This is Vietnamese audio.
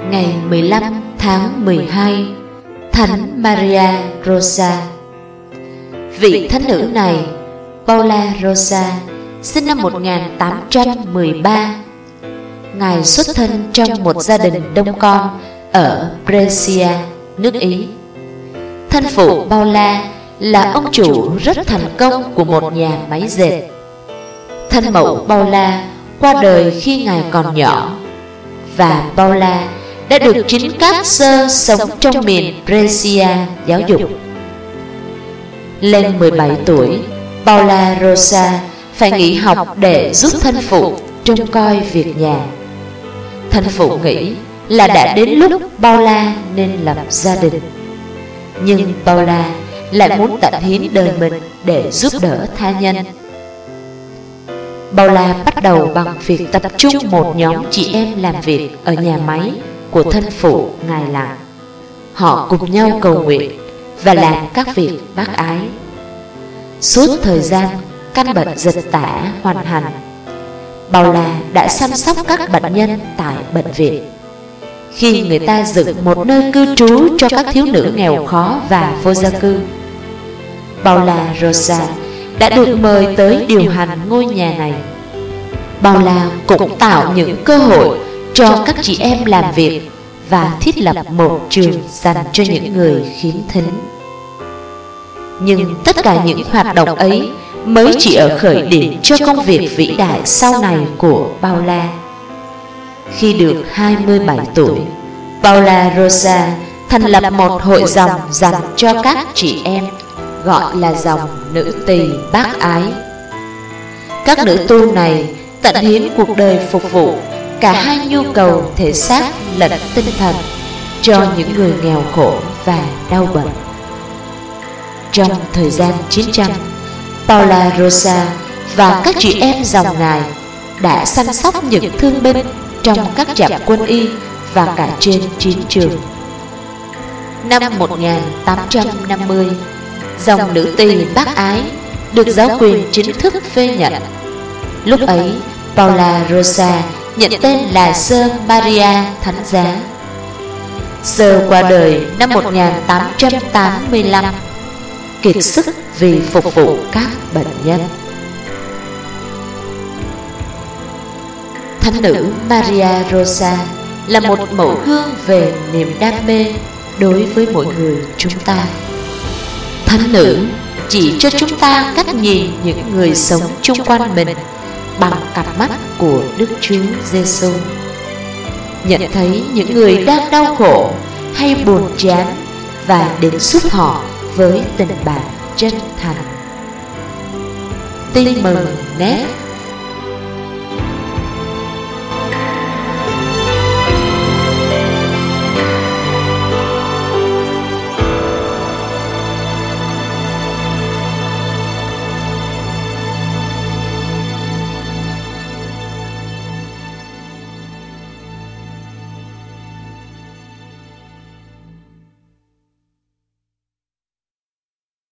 ngày 15 tháng 12, Thánh Maria Rosa. Vị thánh nữ này, Paula Rosa, sinh năm 1813. Ngài xuất thân trong một gia đình đông con ở Brescia, nước Ý. Thân phụ Paula là ông chủ rất thành công của một nhà máy dệt. Thân mẫu Paula qua đời khi ngài còn nhỏ, và Paula đã được chính các sơ sống trong miền Brescia giáo dục. Lên 17 tuổi, Paula Rosa phải nghỉ học để giúp thân phụ trông coi việc nhà. Thân phụ nghĩ là đã đến lúc Paula nên lập gia đình, nhưng Paula lại muốn tận hiến đời mình để giúp đỡ tha nhân. Paula bắt đầu bằng việc tập trung một nhóm chị em làm việc ở nhà máy của thân phụ ngài lại. Họ cùng nhau cầu nguyện và làm các việc bác ái. Suốt thời gian căn bệnh dịch tả hoành hành, Paula đã chăm sóc các bệnh nhân tại bệnh viện. Khi người ta dựng một nơi cư trú cho các thiếu nữ nghèo khó và vô gia cư, Paula Rosa đã được mời tới điều hành ngôi nhà này. Paula cũng tạo những cơ hội cho các chị em làm việc và thiết lập một trường dành cho những người khiếm thính. Nhưng tất cả những hoạt động ấy mới chỉ ở khởi điểm cho công việc vĩ đại sau này của Paula. Khi được 27 tuổi, Paula Rosa thành lập một hội dòng dành cho các chị em, gọi là dòng nữ tỳ bác ái. Các nữ tu này tận hiến cuộc đời phục vụ cả hai nhu cầu thể xác lẫn tinh thần cho những người nghèo khổ và đau bệnh. Trong thời gian chiến tranh, Paula Rosa và các chị em dòng ngài đã săn sóc những thương binh trong các trạm quân y và cả trên chiến trường. Năm 1850, dòng nữ tỳ bác ái được giáo quyền chính thức phê nhận. Lúc ấy, Paula Rosa nhận tên là Sơ Maria Thánh Giá. Sơ qua đời năm 1885, kiệt sức vì phục vụ các bệnh nhân. Thánh nữ Maria Rosa là một mẫu gương về niềm đam mê đối với mỗi người chúng ta. Thánh nữ chỉ cho chúng ta cách nhìn những người sống chung quanh mình bằng cặp mắt của Đức Chúa Giêsu. Nhận thấy những người đang đau khổ hay buồn chán và đến giúp họ với tình bạn chân thành. Tin mừng Net